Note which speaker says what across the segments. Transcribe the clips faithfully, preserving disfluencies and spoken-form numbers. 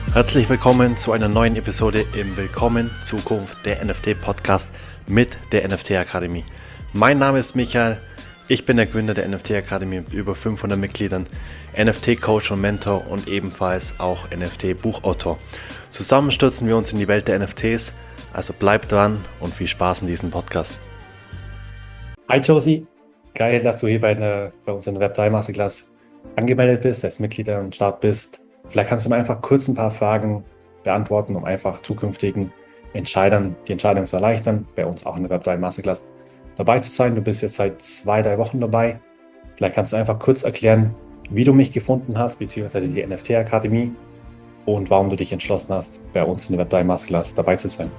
Speaker 1: Herzlich willkommen zu einer neuen Episode im Willkommen Zukunft der N F T Podcast mit der N F T Akademie. Mein Name ist Michael, ich bin der Gründer der N F T Akademie mit über fünfhundert Mitgliedern, N F T Coach und Mentor und ebenfalls auch N F T Buchautor. Zusammen stürzen wir uns in die Welt der N F Ts, also bleibt dran und viel Spaß in diesem Podcast.
Speaker 2: Hi Josie, geil, dass du hier bei, eine, bei uns in der Web drei Masterclass angemeldet bist, als Mitglied am Start bist. Vielleicht kannst du mir einfach kurz ein paar Fragen beantworten, um einfach zukünftigen Entscheidern die Entscheidung zu erleichtern, bei uns auch in der Web drei Masterclass dabei zu sein. Du bist jetzt seit zwei, drei Wochen dabei. Vielleicht kannst du einfach kurz erklären, wie du mich gefunden hast, beziehungsweise die N F T Akademie und warum du dich entschlossen hast, bei uns in der Web drei Masterclass dabei zu sein.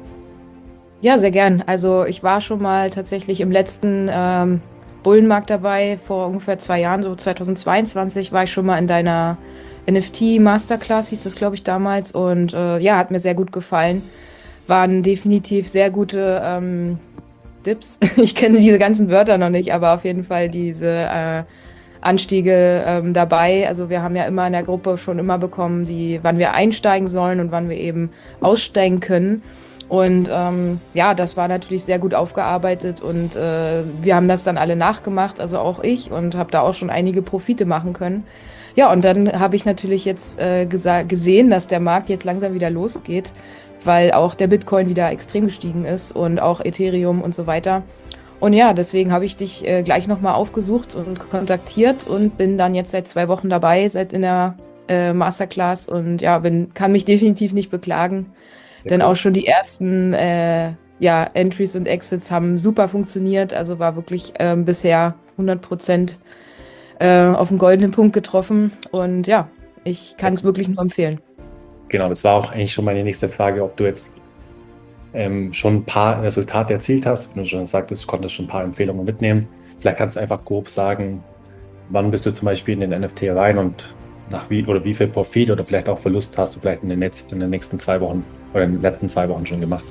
Speaker 3: Ja, sehr gern. Also ich war schon mal tatsächlich im letzten ähm, Bullenmarkt dabei, vor ungefähr zwei Jahren, so zweitausendzweiundzwanzig, war ich schon mal in deiner N F T Masterclass, hieß das, glaube ich, damals. Und äh, ja, hat mir sehr gut gefallen. Waren definitiv sehr gute ähm, Dips. Ich kenne diese ganzen Wörter noch nicht, aber auf jeden Fall diese äh, Anstiege ähm, dabei. Also wir haben ja immer in der Gruppe schon immer bekommen, die, wann wir einsteigen sollen und wann wir eben aussteigen können. Und ähm, ja, das war natürlich sehr gut aufgearbeitet und äh, wir haben das dann alle nachgemacht, also auch ich, und habe da auch schon einige Profite machen können. Ja, und dann habe ich natürlich jetzt äh, gesa- gesehen, dass der Markt jetzt langsam wieder losgeht, weil auch der Bitcoin wieder extrem gestiegen ist und auch Ethereum und so weiter. Und ja, deswegen habe ich dich äh, gleich nochmal aufgesucht und kontaktiert und bin dann jetzt seit zwei Wochen dabei, seit in der äh, Masterclass, und ja, bin, kann mich definitiv nicht beklagen. Denn auch schon die ersten äh, ja, Entries und Exits haben super funktioniert. Also war wirklich äh, bisher hundert Prozent äh, auf den goldenen Punkt getroffen. Und ja, ich kann es wirklich nur empfehlen.
Speaker 2: Genau, das war auch eigentlich schon meine nächste Frage, ob du jetzt ähm, schon ein paar Resultate erzielt hast. Wenn du schon sagtest, du konntest schon ein paar Empfehlungen mitnehmen. Vielleicht kannst du einfach grob sagen, wann bist du zum Beispiel in den N F T rein und nach wie oder wie viel Profit oder vielleicht auch Verlust hast du vielleicht in den, Netz, in den nächsten zwei Wochen oder in den letzten zwei Wochen schon gemacht?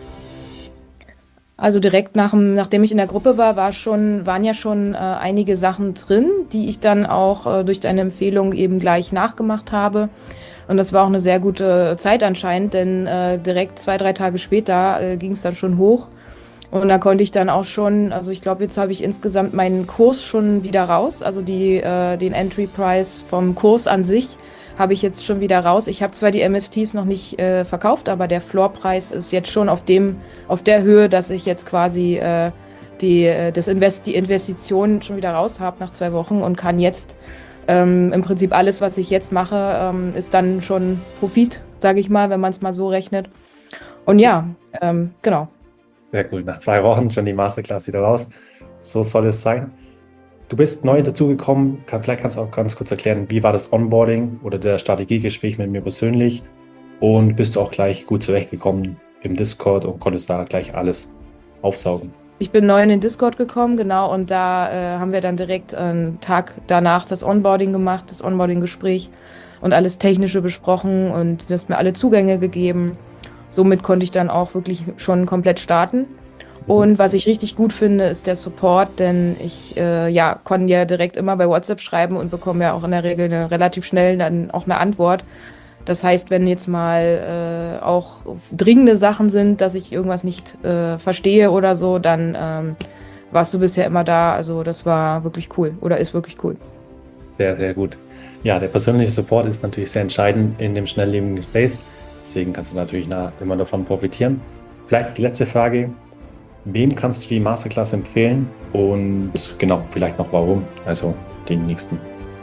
Speaker 3: Also direkt nach dem, nachdem ich in der Gruppe war, war schon, waren ja schon äh, einige Sachen drin, die ich dann auch äh, durch deine Empfehlung eben gleich nachgemacht habe. Und das war auch eine sehr gute Zeit anscheinend, denn äh, direkt zwei, drei Tage später äh, ging es dann schon hoch. Und da konnte ich dann auch schon, also ich glaube, jetzt habe ich insgesamt meinen Kurs schon wieder raus, also die, äh, den Entry Price vom Kurs an sich habe ich jetzt schon wieder raus. Ich habe zwar die N F Ts noch nicht äh, verkauft, aber der Floorpreis ist jetzt schon auf dem, auf der Höhe, dass ich jetzt quasi äh, die, äh, das Invest, die Investition schon wieder raus habe nach zwei Wochen und kann jetzt ähm, im Prinzip alles, was ich jetzt mache, ähm, ist dann schon Profit, sage ich mal, wenn man es mal so rechnet. Und ja, ähm, genau.
Speaker 2: Sehr cool. Nach zwei Wochen schon die Masterclass wieder raus. So soll es sein. Du bist neu dazugekommen. Kann, vielleicht kannst du auch ganz kurz erklären, wie war das Onboarding oder der Strategiegespräch mit mir persönlich? Und bist du auch gleich gut zurechtgekommen im Discord und konntest da gleich alles aufsaugen?
Speaker 3: Ich bin neu in den Discord gekommen, genau. Und da äh, haben wir dann direkt einen Tag danach das Onboarding gemacht, das Onboarding-Gespräch und alles Technische besprochen. Und du hast mir alle Zugänge gegeben. Somit konnte ich dann auch wirklich schon komplett starten. Und was ich richtig gut finde, ist der Support, denn ich äh, ja, konnte ja direkt immer bei WhatsApp schreiben und bekomme ja auch in der Regel eine, relativ schnell dann auch eine Antwort. Das heißt, wenn jetzt mal äh, auch dringende Sachen sind, dass ich irgendwas nicht äh, verstehe oder so, dann ähm, warst du bisher immer da. Also das war wirklich cool oder ist wirklich cool.
Speaker 2: Sehr, sehr gut. Ja, der persönliche Support ist natürlich sehr entscheidend in dem schnelllebigen Space. Deswegen kannst du natürlich nah, immer davon profitieren. Vielleicht die letzte Frage. Wem kannst du die Masterclass empfehlen? Und genau, vielleicht noch warum? Also den nächsten.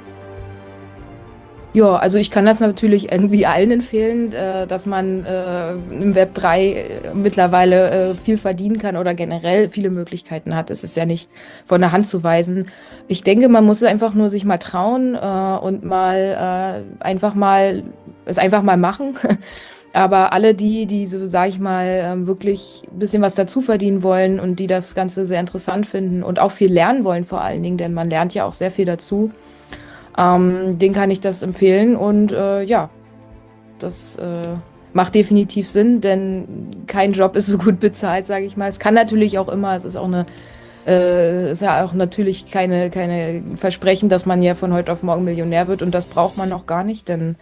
Speaker 3: Ja, also ich kann das natürlich irgendwie allen empfehlen, äh, dass man äh, im Web drei mittlerweile äh, viel verdienen kann oder generell viele Möglichkeiten hat. Es ist ja nicht von der Hand zu weisen. Ich denke, man muss einfach nur sich mal trauen äh, und mal äh, einfach mal es einfach mal machen. Aber alle die, die so, sag ich mal, wirklich ein bisschen was dazu verdienen wollen und die das Ganze sehr interessant finden und auch viel lernen wollen vor allen Dingen, denn man lernt ja auch sehr viel dazu, ähm, denen kann ich das empfehlen. Und äh, ja, das äh, macht definitiv Sinn, denn kein Job ist so gut bezahlt, sage ich mal. Es kann natürlich auch immer, es ist auch eine äh, ist ja auch natürlich keine, keine Versprechen, dass man ja von heute auf morgen Millionär wird, und das braucht man auch gar nicht, denn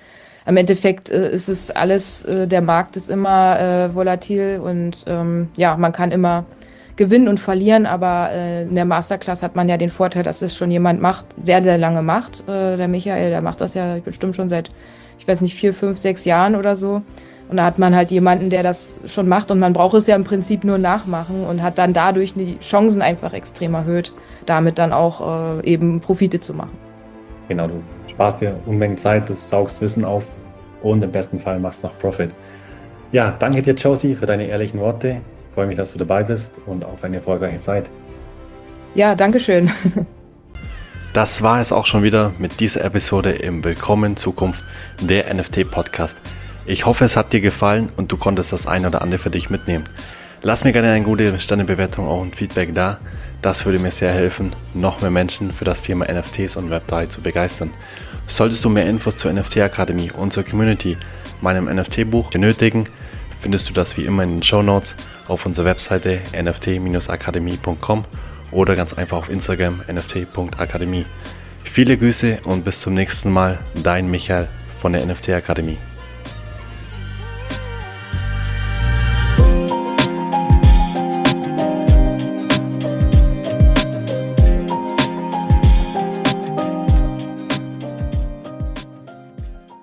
Speaker 3: im Endeffekt äh, ist es alles, äh, der Markt ist immer äh, volatil und ähm, ja, man kann immer gewinnen und verlieren, aber äh, in der Masterclass hat man ja den Vorteil, dass es schon jemand macht, sehr, sehr lange macht. Äh, der Michael, der macht das ja bestimmt schon seit, ich weiß nicht, vier, fünf, sechs Jahren oder so. Und da hat man halt jemanden, der das schon macht und man braucht es ja im Prinzip nur nachmachen und hat dann dadurch die Chancen einfach extrem erhöht, damit dann auch äh, eben Profite zu machen.
Speaker 2: Genau, du sparst dir Unmengen Zeit, du saugst Wissen auf und im besten Fall machst noch Profit. Ja, danke dir, Josie, für deine ehrlichen Worte. Ich freue mich, dass du dabei bist und auf eine erfolgreiche Zeit.
Speaker 3: Ja, danke schön.
Speaker 1: Das war es auch schon wieder mit dieser Episode im Willkommen Zukunft, der N F T Podcast. Ich hoffe, es hat dir gefallen und du konntest das ein oder andere für dich mitnehmen. Lass mir gerne eine gute Sternebewertung auch und Feedback da. Das würde mir sehr helfen, noch mehr Menschen für das Thema N F Ts und Web drei zu begeistern. Solltest du mehr Infos zur N F T Akademie, unserer Community, meinem N F T-Buch benötigen, findest du das wie immer in den Shownotes auf unserer Webseite n f t dash akademie punkt com oder ganz einfach auf Instagram n f t punkt akademie. Viele Grüße und bis zum nächsten Mal, dein Michael von der N F T Akademie.